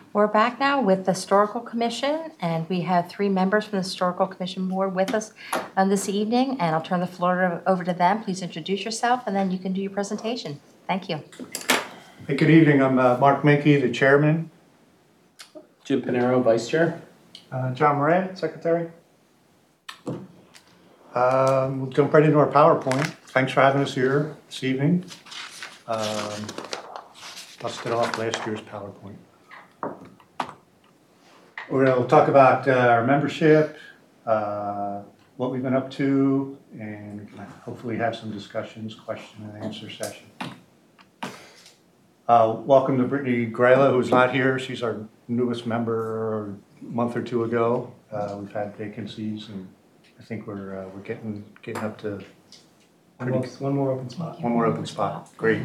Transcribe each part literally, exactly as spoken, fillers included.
We're back now with the Historical Commission, and we have three members from the Historical Commission Board with us um, this evening, and I'll turn the floor over to them. Please introduce yourself, and then you can do your presentation. Thank you. Hey, good evening. I'm uh, Mark Minke, the chairman. Jim Pinero, vice chair. Uh, John Moran, secretary. Um, we'll jump right into our PowerPoint. Thanks for having us here this evening. Um, busted off last year's PowerPoint. We're going to talk about uh, our membership, uh, what we've been up to, and hopefully have some discussions, question and answer session. Uh, welcome to Brittany Grayla, who's not here. She's our newest member a month or two ago. Uh, we've had vacancies, and I think we're uh, we're getting getting up to One more, one more open spot. one more open spot. Great.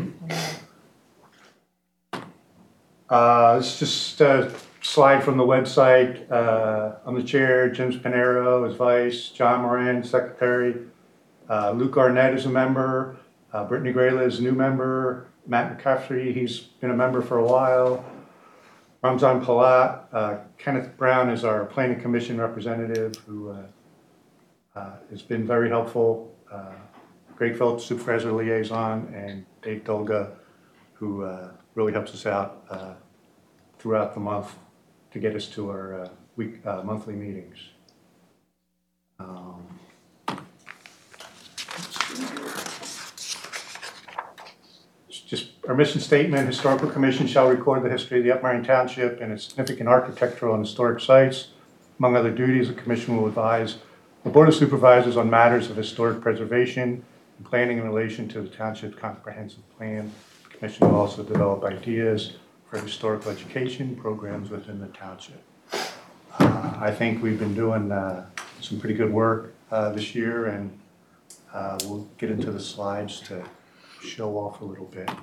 Uh, it's just a slide from the website. Uh, I'm the chair. Jim Pinero is vice. John Moran, secretary. Uh, Luke Arnett is a member. Uh, Brittany Grayla is a new member. Matt McCaffrey, he's been a member for a while. Ramzan Palat. Uh, Kenneth Brown is our planning commission representative who uh, uh, has been very helpful. Uh, Greg Phillips, supervisor liaison, and Dave Dolga, who uh, really helps us out uh, throughout the month to get us to our uh, week uh, monthly meetings. Um, it's just our mission statement: Historical Commission shall record the history of the Upmerion Township and its significant architectural and historic sites. Among other duties, the Commission will advise the Board of Supervisors on matters of historic preservation and planning in relation to the Township's comprehensive plan. The Commission will also develop ideas for historical education programs within the Township. Uh, I think we've been doing uh, some pretty good work uh, this year, and uh, we'll get into the slides to show off a little bit.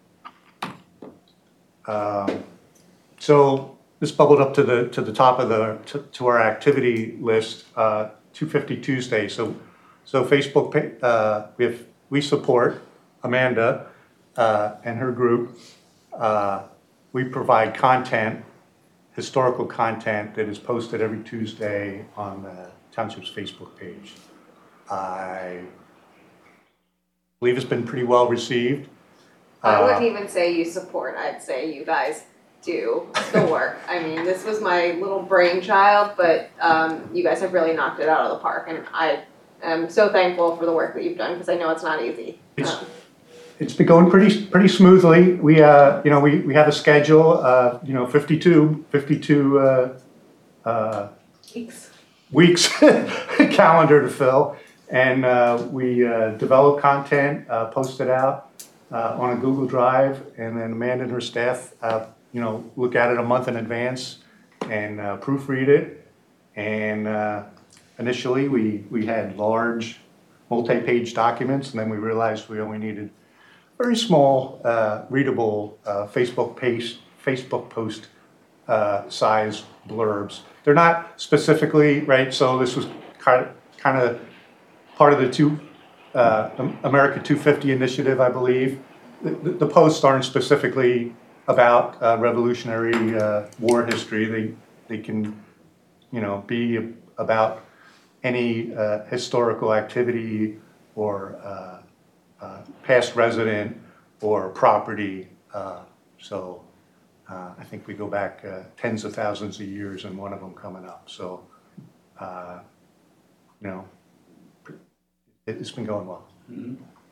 Um, so this bubbled up to the to the top of the to, to our activity list. Uh, two fifty Tuesday. So, so Facebook, uh, we have, we support Amanda uh, and her group. Uh, we provide content, historical content that is posted every Tuesday on the Township's Facebook page. I believe it's been pretty well received. I wouldn't Uh, even say you support, I'd say you guys do the work. I mean, this was my little brainchild, but um, you guys have really knocked it out of the park, and I am so thankful for the work that you've done, because I know it's not easy. It's, Um, it's been going pretty pretty smoothly. We uh you know we we have a schedule uh you know fifty-two fifty-two uh, uh, Weeks. weeks calendar to fill, and uh, we uh, develop content, uh, post it out uh, on a Google Drive, and then Amanda and her staff uh, you know look at it a month in advance and uh, proofread it. And uh, initially we we had large multi-page documents, and then we realized we only needed very small, uh, readable uh, Facebook page, Facebook post uh, size blurbs. They're not specifically, right, so this was kind of, kind of part of the two, uh, America two fifty initiative, I believe. The, the posts aren't specifically about uh, Revolutionary uh, War history. They, they can, you know, be about any uh, historical activity or uh, Uh, past resident or property. Uh, so uh, I think we go back uh, tens of thousands of years, and one of them coming up. So, uh, you know, it, it's been going well. Mm-hmm.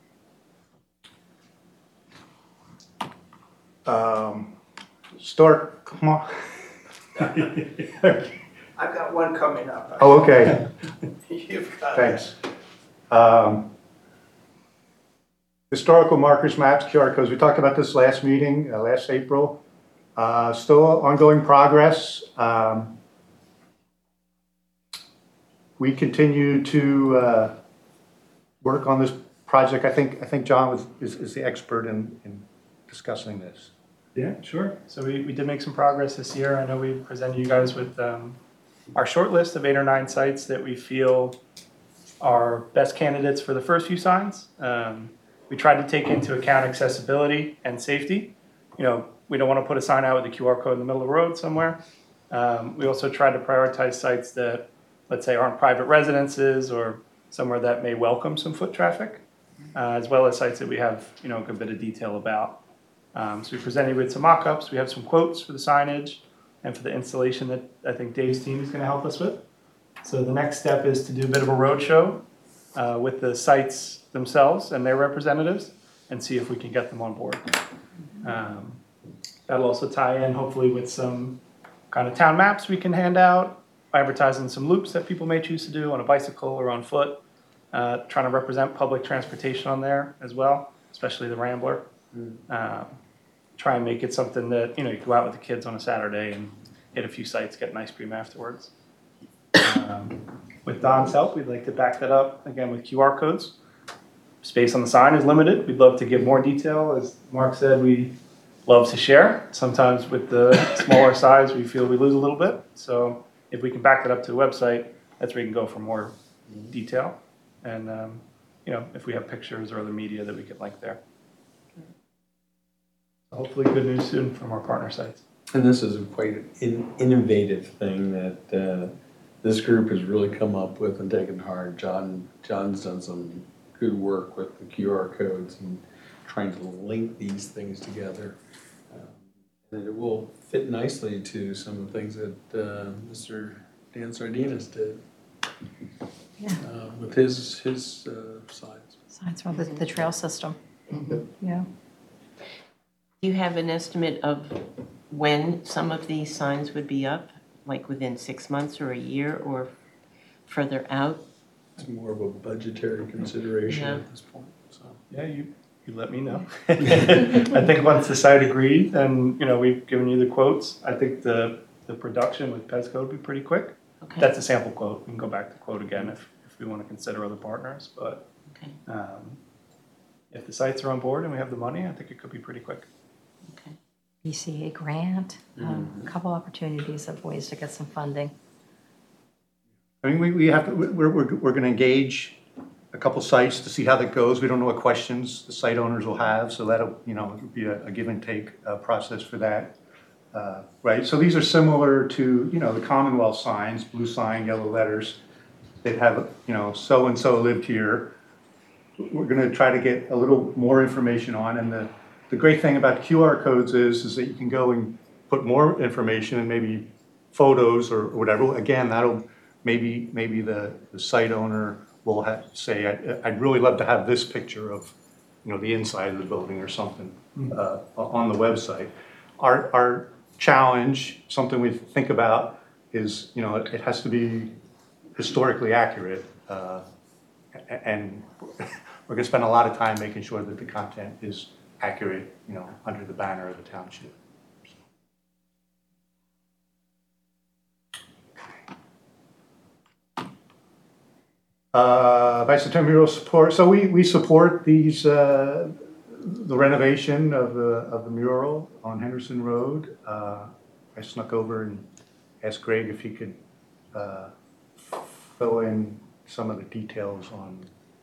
Um, start, come on. I've got one coming up. Oh, okay. You've got Thanks. Um, Historical markers, maps, Q R codes. We talked about this last meeting, uh, last April. Uh, still ongoing progress. Um, we continue to uh, work on this project. I think I think John was, is, is the expert in, in discussing this. Yeah, sure. So we, we did make some progress this year. I know we presented you guys with um, our short list of eight or nine sites that we feel are best candidates for the first few signs. Um, We tried to take into account accessibility and safety. You know, we don't want to put a sign out with a Q R code in the middle of the road somewhere. Um, we also try to prioritize sites that, let's say, aren't private residences or somewhere that may welcome some foot traffic, uh, as well as sites that we have, you know, a good bit of detail about. Um, so we presented with some mock-ups. We have some quotes for the signage and for the installation that I think Dave's team is going to help us with. So the next step is to do a bit of a roadshow uh, with the sites themselves and their representatives and see if we can get them on board. Um, that'll also tie in hopefully with some kind of town maps we can hand out, advertising some loops that people may choose to do on a bicycle or on foot, uh, trying to represent public transportation on there as well, especially the Rambler. Mm. Um, try and make it something that, you know, you go out with the kids on a Saturday and hit a few sites, get an ice cream afterwards. Um, with Don's help, we'd like to back that up again with Q R codes. Space on the sign is limited. We'd love to give more detail. As Mark said, we love to share. Sometimes with the smaller size, we feel we lose a little bit. So if we can back that up to the website, that's where you can go for more detail. And, um, you know, if we have pictures or other media that we could link there. So hopefully good news soon from our partner sites. And this is a quite an innovative thing that uh, this group has really come up with and taken to heart. John, John's done some good work with the Q R codes and trying to link these things together. Um, and it will fit nicely to some of the things that uh, Mister Dan Sardinas did Yeah. uh, with his, his uh, signs. Signs from the, the trail system. Yeah. Do you have an estimate of when some of these signs would be up, like within six months or a year or further out? It's more of a budgetary consideration Yeah. at this point. So. Yeah, you, you let me know. I think once the site agreed and, you know, we've given you the quotes, I think the, the production with Pezco would be pretty quick. Okay. That's a sample quote. We can go back to quote again if, if we want to consider other partners. But Okay. um, if the sites are on board and we have the money, I think it could be pretty quick. Okay. B C A grant, um, a couple opportunities of ways to get some funding. I mean, we, we have to, we're, we're, we're gonna engage a couple sites to see how that goes. We don't know what questions the site owners will have, so that'll, you know, it'll be a, a give and take uh, process for that. Uh, right, so these are similar to, you know, the Commonwealth signs, blue sign, yellow letters. They'd have, you know, so-and-so lived here. We're gonna try to get a little more information on, and the, the great thing about Q R codes is, is that you can go and put more information and maybe photos or whatever. Again, that'll, maybe maybe the, the site owner will have, say, I, I'd really love to have this picture of, you know, the inside of the building or something uh, on the website. Our, our challenge, something we think about is, you know, it, it has to be historically accurate. Uh, and we're gonna spend a lot of time making sure that the content is accurate, you know, under the banner of the township. Uh, bicentennial mural support. So we, we support these uh, the renovation of the of the mural on Henderson Road. Uh, I snuck over and asked Greg if he could uh, fill in some of the details on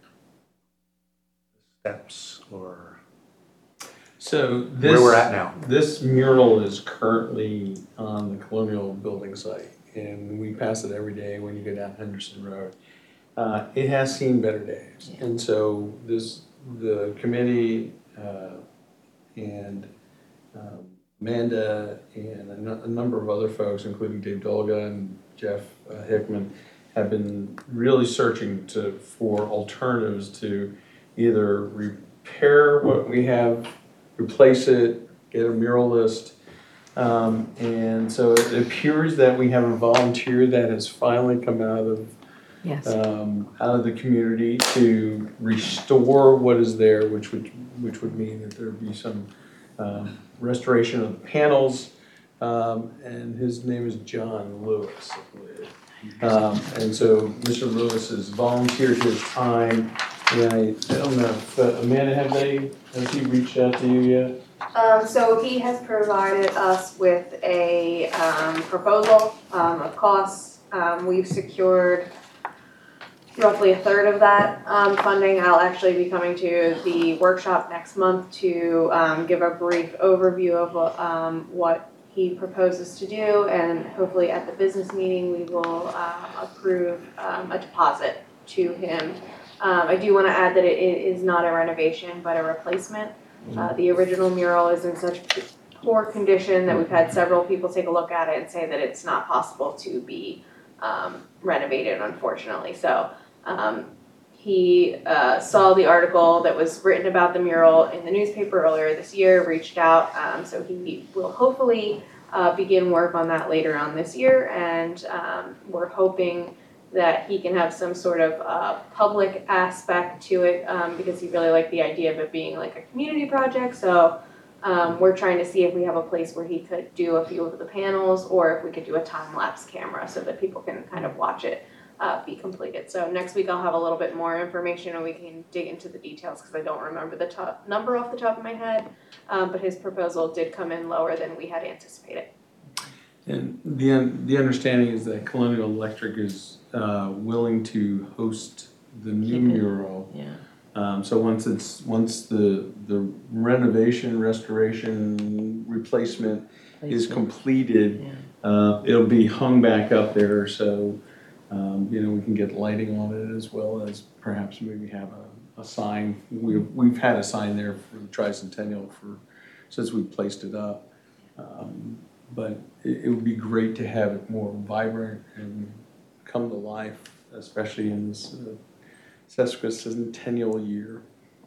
steps or So this, where we're at now. This mural is currently on the Colonial Building site, and we pass it every day when you go down Henderson Road. Uh, it has seen better days, and so this the committee uh, and um, Amanda and a, n- a number of other folks, including Dave Dolga and Jeff uh, Hickman, have been really searching to for alternatives to either repair what we have, replace it, get a mural list. Um, and so it appears that we have a volunteer that has finally come out of Yes. um, out of the community to restore what is there, which would which would mean that there would be some um, restoration of the panels. Um, and his name is John Lewis, I believe. Um, and so Mister Lewis has volunteered his time. And I, I don't know if uh, Amanda, have they has he reached out to you yet? Um, so he has provided us with a, um, proposal, um, of costs. Um, we've secured roughly a third of that um, funding. I'll actually be coming to the workshop next month to um, give a brief overview of um, what he proposes to do, and hopefully at the business meeting we will um, approve um, a deposit to him. Um, I do want to add that it, it is not a renovation but a replacement. Uh, the original mural is in such poor condition that we've had several people take a look at it and say that it's not possible to be um, renovated, unfortunately. So um, he uh, saw the article that was written about the mural in the newspaper earlier this year, reached out, um, so he will hopefully uh, begin work on that later on this year, and um, we're hoping that he can have some sort of uh, public aspect to it, um, because he really liked the idea of it being like a community project. So um, we're trying to see if we have a place where he could do a few of the panels, or if we could do a time-lapse camera so that people can kind of watch it uh, be completed. So next week I'll have a little bit more information and we can dig into the details, because I don't remember the top number off the top of my head, um, but his proposal did come in lower than we had anticipated. And the, un- the understanding is that Colonial Electric is uh, willing to host the new Keep it. mural. Yeah. Um, so once it's, once the, the renovation, restoration, replacement is Placement. completed, Yeah. uh, it'll be hung back up there, so, um, you know, we can get lighting on it, as well as perhaps maybe have a, a sign. We've, we've had a sign there for the tricentennial for, since we placed it up. Um, But it, it would be great to have it more vibrant and come to life, especially in this uh, sesquicentennial year.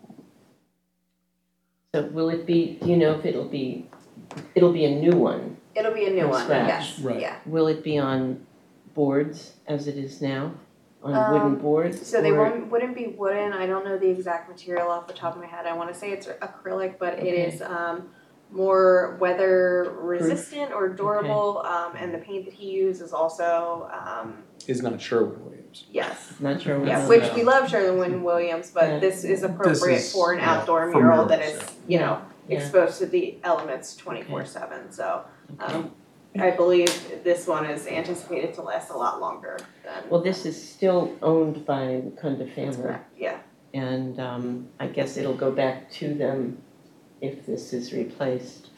So will it be, do you know if it'll be, it'll be a new one? It'll be a new From one, scratch. yes, Right. yeah. Will it be on boards as it is now? On Um, wooden boards? So they or- won't, wouldn't be wooden, I don't know the exact material off the top of my head, I wanna say it's acrylic, but it Okay. is, um, more weather resistant or durable, um, and the paint that he used is also, um, Is not Sherwin-Williams. yes. Not sure. what Yeah, it's which about. we love Sherwin-Williams, Yeah. but this is appropriate is, for an yeah, outdoor for mural that murals, is, you know, Yeah. exposed to the elements twenty-four seven, so, Okay. um, I believe this one is anticipated to last a lot longer than. Well, this is still owned by the Kunda That's family, correct, yeah. and um, I guess it'll go back to them if this is replaced.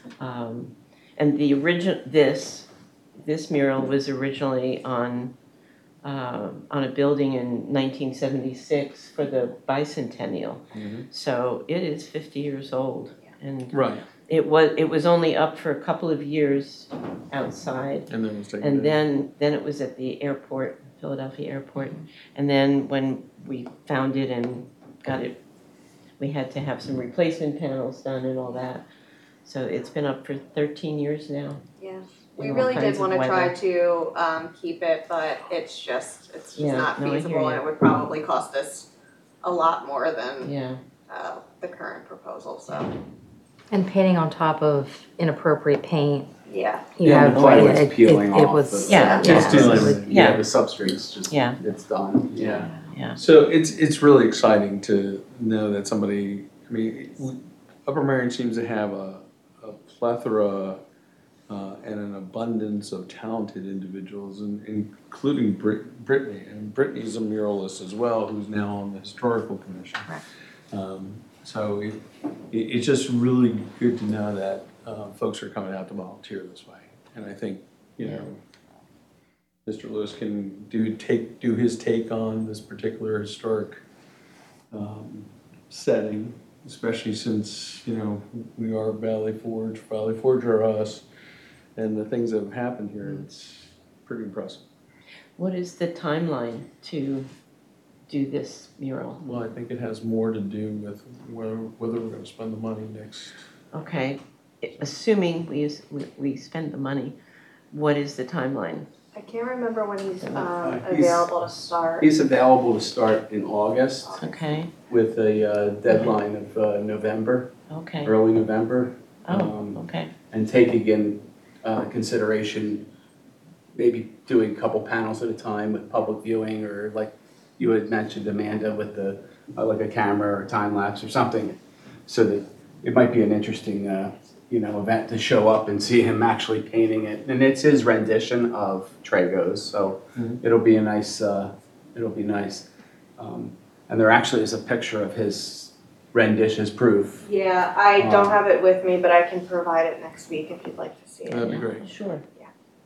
Um, And the origin, this, this mural was originally on, uh, on a building in nineteen seventy-six for the bicentennial. Mhm. So it is fifty years old, and Right. it was, it was only up for a couple of years outside. And then it was taken And down. then, then it was at the airport, Philadelphia airport. And then when we found it and got it, we had to have some replacement panels done and all that. So it's been up for thirteen years now. Yeah, we all really kinds did of wanna try weather. to, um, keep it, but it's just, it's just Yeah, not no, I hear feasible, and you. it would probably cost us a lot more than, Yeah, uh, the current proposal, so, And painting on top of inappropriate paint, yeah. you Yeah, have. the plywood's it- it- peeling it off. was- the- Yeah, yeah. It's too late. Yeah, Yeah. the substrate's just, Yeah. it's done, yeah. yeah. So it's, it's really exciting to know that somebody, I mean, we- Upper Marion seems to have a, a plethora uh, and an abundance of talented individuals, and including Brit- Brittany. And Brittany's a muralist as well, who's now on the Historical Commission. Um, So it, it, it's just really good to know that uh, folks are coming out to volunteer this way. And I think, you know, Mister Lewis can do, take, do his take on this particular historic um, setting, especially since, you know, we are Valley Forge, Valley Forge are us, and the things that have happened here, it's pretty impressive. What is the timeline to do this mural? Well, I think it has more to do with whether, whether we're gonna spend the money next. Okay, assuming we, use- we we spend the money, what is the timeline? I can't remember when he's, um, Uh, he's- available to start. He's available to start in August Okay, with a uh, deadline of uh, November, okay, early November. oh, um, okay, And taking in uh, consideration, maybe doing a couple panels at a time with public viewing, or like you had mentioned, Amanda, with the, uh, like a camera or time lapse or something. So that it might be an interesting, uh, you know, event to show up and see him actually painting it. And it's his rendition of Trago's, so Mhm. it'll be a nice, uh, it'll be nice. Um, and there actually is a picture of his rendition, his proof. Yeah, I Um, don't have it with me, but I can provide it next week if you'd like to see it. That'd be great. Sure. Yeah.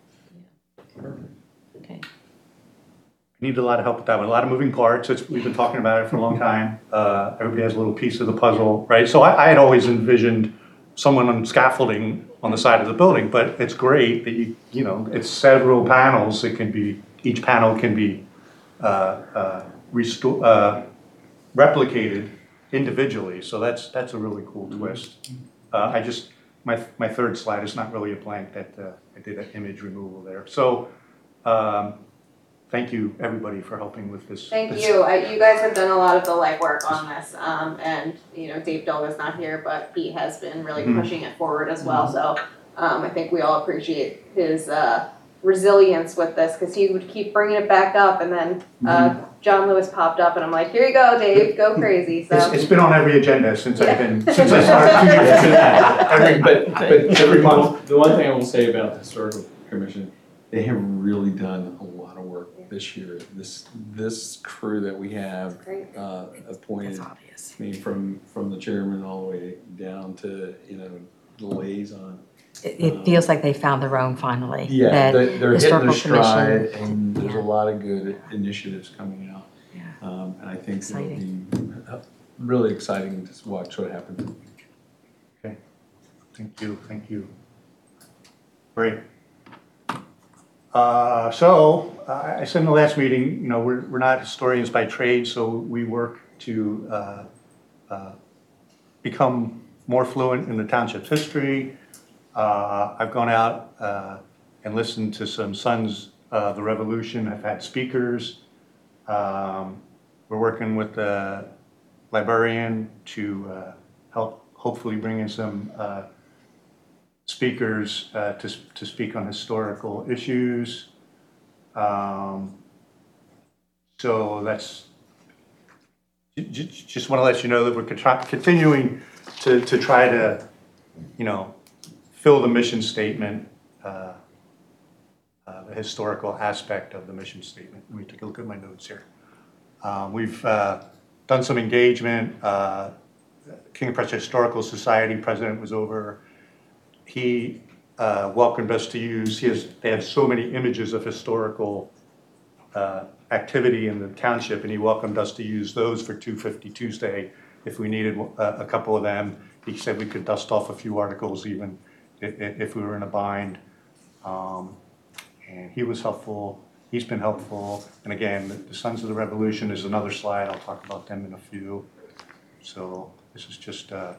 Okay. Need a lot of help with that one, a lot of moving parts. It's, we've been talking about it for a long time. Uh, everybody has a little piece of the puzzle, right? So I, I had always envisioned someone on scaffolding on the side of the building, but it's great that you, you know, it's several panels. It can be, each panel can be uh, uh, resto- uh, replicated individually. So that's that's a really cool twist. Uh, I just, my my third slide is not really a blank. That uh, I did an image removal there. So. Um, Thank you, everybody, for helping with this. Thank this- you. I, you guys have done a lot of the legwork on this, um, and you know Dave Dolga's not here, but Pete has been really Mhm. pushing it forward as well. So um, I think we all appreciate his uh, resilience with this because he would keep bringing it back up, and then uh, John Lewis popped up, and I'm like, here you go, Dave, go crazy. So It's, it's been on every agenda since I've been, since I started two years ago. Every- But, but Every month. the one thing I will say about the historical commission, they have really done a lot of work this year. This, this crew that we have Great. uh, appointed, obvious. I mean, from, from the chairman all the way down to, you know, the liaison. It, it feels like they found their own finally. Yeah, that they- they're hitting their historical stride, commission- and there's a Yeah. lot of good initiatives coming out. Yeah. Um, And I think it'll Exciting. be uh, really exciting to watch what happens. Thank you, thank you. Great. Uh, So, I I said in the last meeting, you know, we're, we're not historians by trade, so we work to uh, uh, become more fluent in the township's history. Uh, I've gone out uh, and listened to some Sons of the Revolution. I've had speakers. Um, We're working with the librarian to uh, help hopefully bring in some uh, speakers uh, to, to speak on historical issues. Um, So that's, j- j- just want to let you know that we're contri- continuing to, to try to, you know, fill the mission statement, uh, uh, the historical aspect of the mission statement. Let me take a look at my notes here. Uh, We've uh, done some engagement. Uh, King of Prussia Historical Society president was over. He uh, welcomed us to use, he has, they have so many images of historical uh, activity in the township, and he welcomed us to use those for two fifty Tuesday if we needed a, a couple of them. He said we could dust off a few articles even if, if we were in a bind. Um, and he was helpful. He's been helpful. And again, the, the Sons of the Revolution is another slide. I'll talk about them in a few. So this is just, uh,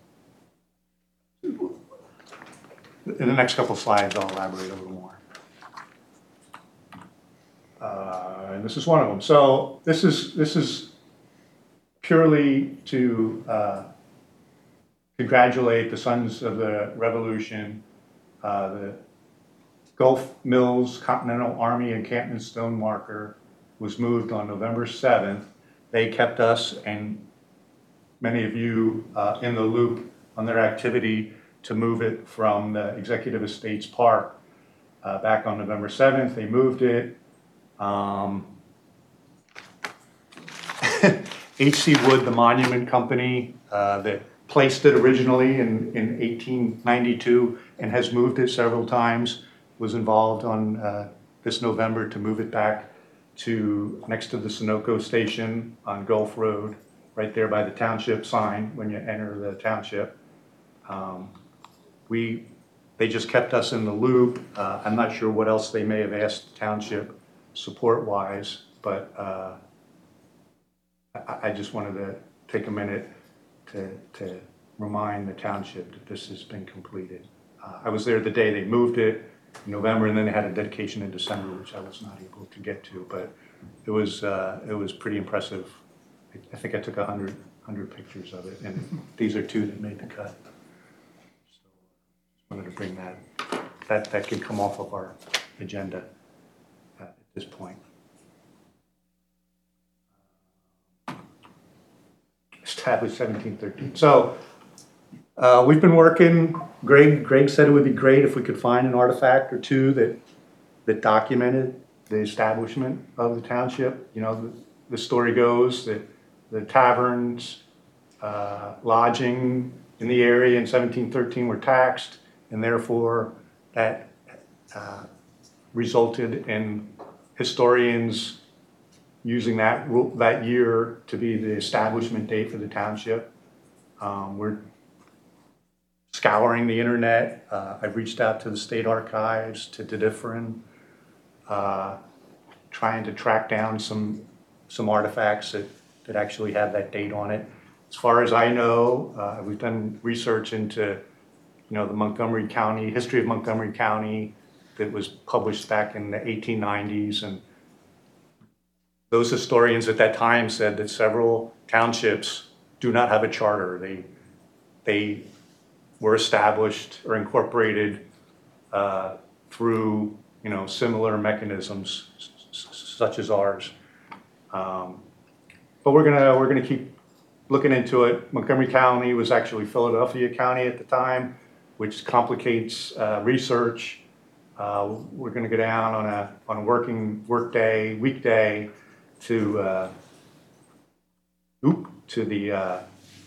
in the next couple of slides, I'll elaborate a little more. Uh, and this is one of them. So this is, this is purely to uh, congratulate the Sons of the Revolution, uh, the Gulf Mills Continental Army Encampment Stone Marker was moved on November seventh. They kept us and many of you uh, in the loop on their activity to move it from the Executive Estates Park uh, back on November seventh. They moved it. Um, H C Wood, the monument company uh, that placed it originally in, in eighteen ninety-two and has moved it several times, was involved on uh, this November to move it back to next to the Sunoco station on Gulf Road, right there by the township sign when you enter the township. Um, we, they just kept us in the loop. Uh, I'm not sure what else they may have asked the township support-wise, but uh, I, I just wanted to take a minute to, to remind the township that this has been completed. Uh, I was there the day they moved it in November, and then they had a dedication in December, which I was not able to get to, but it was, uh, it was pretty impressive. I, I think I took a hundred, hundred pictures of it, and these are two that made the cut. So just wanted to bring that, that, that can come off of our agenda at this point. Established seventeen thirteen. So uh, we've been working. Greg, Greg said it would be great if we could find an artifact or two that that documented the establishment of the township. You know, the, the story goes that the taverns, uh, lodging in the area in seventeen thirteen were taxed, and therefore that uh, resulted in historians using that ru- that year to be the establishment date for the township. Um, we're scouring the internet. Uh, I've reached out to the state archives, to DiDifferent, uh, trying to track down some some artifacts that, that actually have that date on it. As far as I know, uh, we've done research into, you know, the Montgomery County, history of Montgomery County that was published back in the eighteen nineties, and those historians at that time said that several townships do not have a charter. They, they were established or incorporated uh, through, you know, similar mechanisms s- s- such as ours. Um, but we're gonna we're gonna keep looking into it. Montgomery County was actually Philadelphia County at the time, which complicates uh, research. Uh, we're gonna go down on a on a working work day, weekday, to uh, oop, to the uh,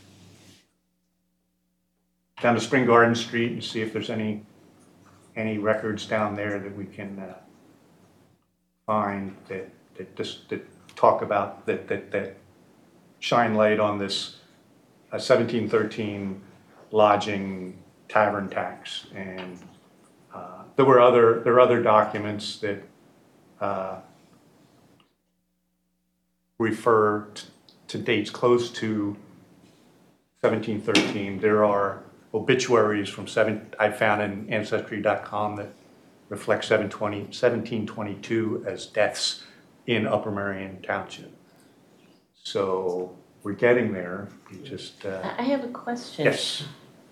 down to Spring Garden Street and see if there's any any records down there that we can uh, find that that just that talk about that that that shine light on this uh, seventeen thirteen lodging tavern tax. And uh, there were other there are other documents that uh, refer t- to dates close to seventeen thirteen. There are obituaries from seven I found in ancestry dot com that reflect seventeen twenty-two as deaths in Upper Merion Township. So we're getting there. We just uh, I I have a question. yes.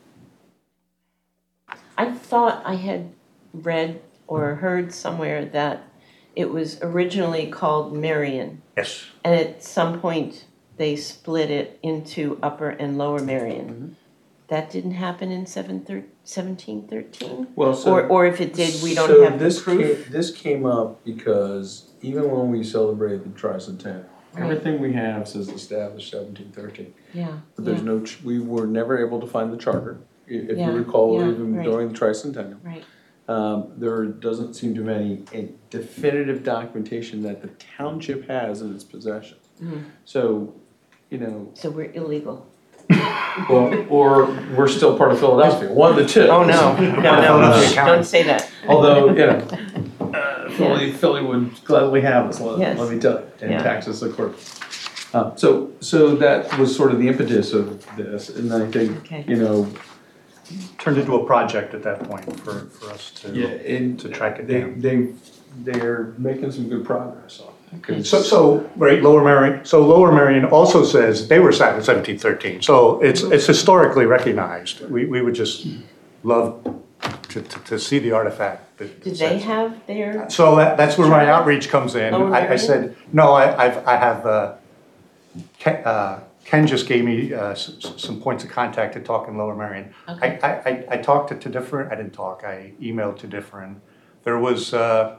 I thought I had read or heard somewhere that it was originally called Marion, Yes. and at some point they split it into Upper and Lower Marion. That didn't happen in seventeen thirteen? Well, so. Or, or if it did, we don't so have the this proof? came- This came up because even when we celebrated the tricentennial, Right. everything we have says established seventeen thirteen. Yeah, But there's yeah, no, ch- we were never able to find the charter. I- If Yeah, you recall, yeah, even right. during the tricentennial. right. Um, there doesn't seem to be any, any definitive documentation that the township has in its possession. Mhm. So, you know, So we're illegal. well, or we're still part of Philadelphia, one of the two. Oh, no, no, no, Philadelphia County. don't say that. Although, you know, uh, Philly, Philly would gladly have us, let, Yes. let me tell you, and Yeah. tax us accordingly. Uh, so, so that was sort of the impetus of this, and I think, Okay. you know, Turned into a project at that point for, for us to yeah, and to track it they, down. they, they're making some good progress on it. Okay. 'Cause- So, so, right, Lower Merion, so Lower Merion also says they were established in seventeen thirteen, so it's, it's historically recognized. We, we would just love to, to, to see the artifact that Did says- they have their, So that, that's where my outreach comes in. Lower I, I Merion? said, no, I, I've, I have, uh, Ken, uh, Ken just gave me, uh, s- s- some points of contact to talk in Lower Merion. I, Okay. I, I, I talked to, to different, I didn't talk, I emailed to different. There was, uh,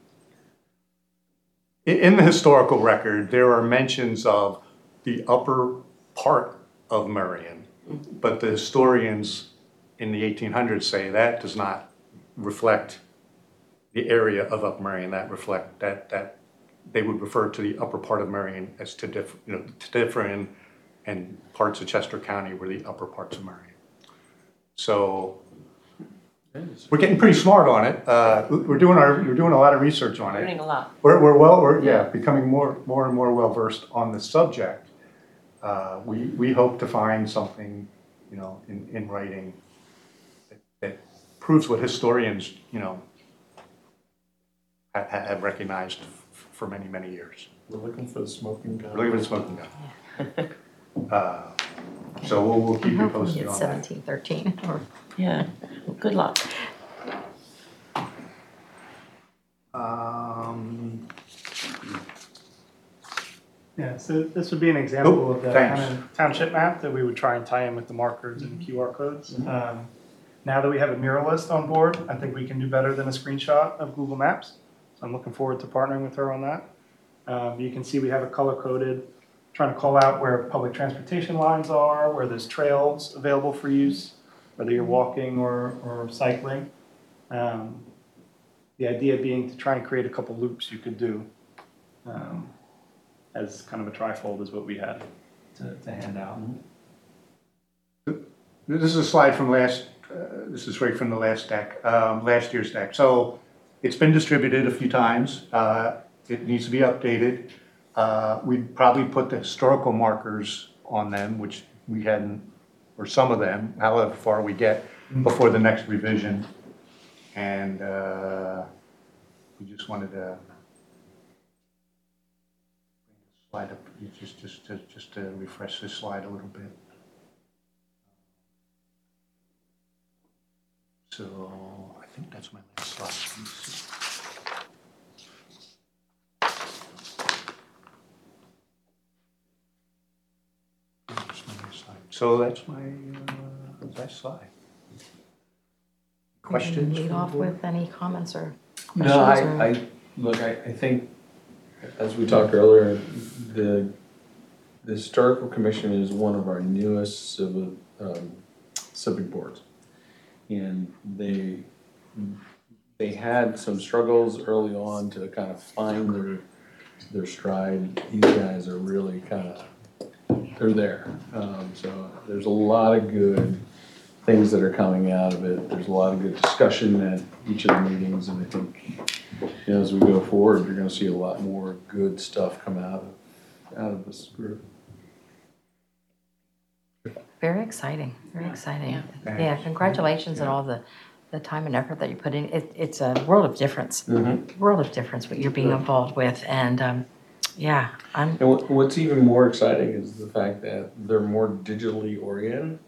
i- in the historical record, there are mentions of the upper part of Merion, but the historians in the eighteen hundreds say that does not reflect the area of Upper Merion, that reflect, that, that they would refer to the upper part of Merion as to diff, you know, to different, and parts of Chester County were the upper parts of Merion. So we're getting pretty smart on it. Uh, we're doing our, we're doing a lot of research on it. learning a lot? We're, we're well, we're, yeah, becoming more, more and more well-versed on the subject. Uh, we, we hope to find something, you know, in, in writing that, that proves what historians, you know, have, have recognized f- for many, many years. We're looking for the smoking gun. We're looking for the smoking gun. Uh, So we'll, we'll keep you Hopefully posted it's on that. seventeen thirteen or Yeah, good luck. Um, Yeah, so this would be an example of the thanks. kind of township map that we would try and tie in with the markers and Q R codes. Um, Now that we have a mural list on board, I think we can do better than a screenshot of Google Maps. So I'm looking forward to partnering with her on that. Um, you can see we have it color-coded, trying to call out where public transportation lines are, where there's trails available for use, whether you're walking or, or cycling. Um, the idea being to try and create a couple loops you could do um, as kind of a trifold is what we had to, to hand out. This is a slide from last, uh, this is right from the last deck, um, last year's deck. So it's been distributed a few times. Uh, it needs to be updated. Uh, we'd probably put the historical markers on them, which we hadn't, or some of them, however far we get before the next revision. And uh, we just wanted to slide up, just, just, to, just to refresh this slide a little bit. So I think that's my last slide. That's my last slide. So that's my uh, last slide. Questions? Lead from the off board? with any comments or No, I, questions? or- I, look, I, I think, as we talked earlier, the, the Historical Commission is one of our newest civic, um, civic boards. And they, they had some struggles early on to kind of find their, their stride. These guys are really kind of, they're there. Um, so there's a lot of good things that are coming out of it. There's a lot of good discussion at each of the meetings, and I think, you know, as we go forward, you're gonna see a lot more good stuff come out of, out of this group. Very exciting, very exciting. Thanks. Yeah, congratulations on all the, the time and effort that you put in. It, it's a world of difference, Mm-hmm. world of difference what you're being involved with. And um, yeah, I'm, And what, what's even more exciting is the fact that they're more digitally oriented.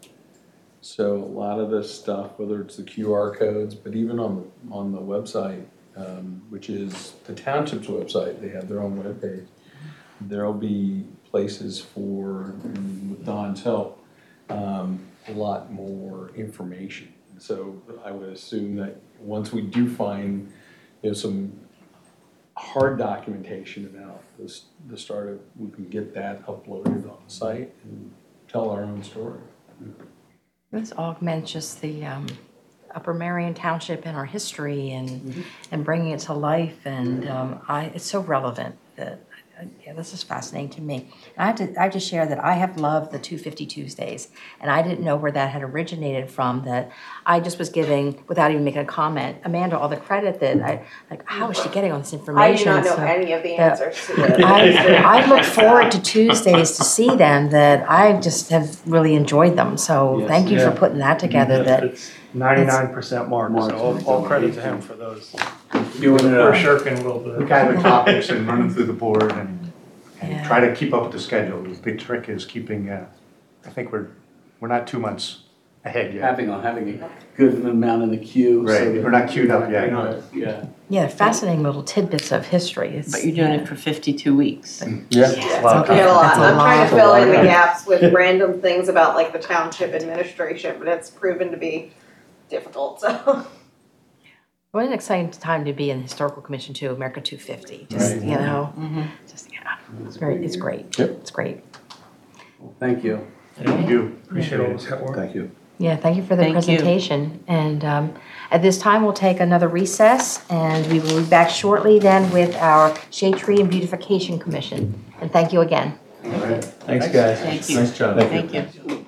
So a lot of this stuff, whether it's the Q R codes, but even on the, on the website, um, which is the township's website, they have their own webpage. There'll be places for, with Don's help, um, a lot more information. So I would assume that once we do find, you know, some hard documentation about this, the start of, we can get that uploaded on the site and tell our own story. this augments just the um, Upper Marion Township and our history and Mm-hmm. and bringing it to life. And um, I, it's so relevant that, uh, yeah, this is fascinating to me. And I have to, I have to share that I have loved the two fifty Tuesdays, and I didn't know where that had originated from. That I just was giving, without even making a comment, Amanda all the credit that I, like, how is she getting all this I do information? not know So- any of the Yeah. answers to this. I, I look forward to Tuesdays to see them, that I just have really enjoyed them. So Yes. thank you Yeah. for putting that together. That It's ninety-nine percent Mark, Mark, so all, all credit to him for those. Doing it We're up. shirking a little Look bit. at the topics and run them through the board and, and Yeah. try to keep up with the schedule. The big trick is keeping, uh, I think we're, we're not two months ahead yet. Having, a- having a good amount in the queue. so Right, that- we're not queued up yet. Yeah. Yeah, fascinating little tidbits of history. It's, But you're doing it for fifty-two weeks. Yeah. Yeah, We it's had a lot. That's a I'm trying lot. to fill in the gaps with random things about like the township administration, but it's proven to be difficult, so. What an exciting time to be in the Historical Commission too, America two fifty. Just, Right. you know, Mhm. just, yeah, it's very, it's great. Yep. It's great. Thank you. Thank you. Appreciate all this hard work. Thank you. Yeah, thank you for the Thank you. presentation. And um, at this time, we'll take another recess, and we will be back shortly then with our Shade Tree and Beautification Commission. And thank you again. Thanks, guys. Thank you. Nice job. Thank you.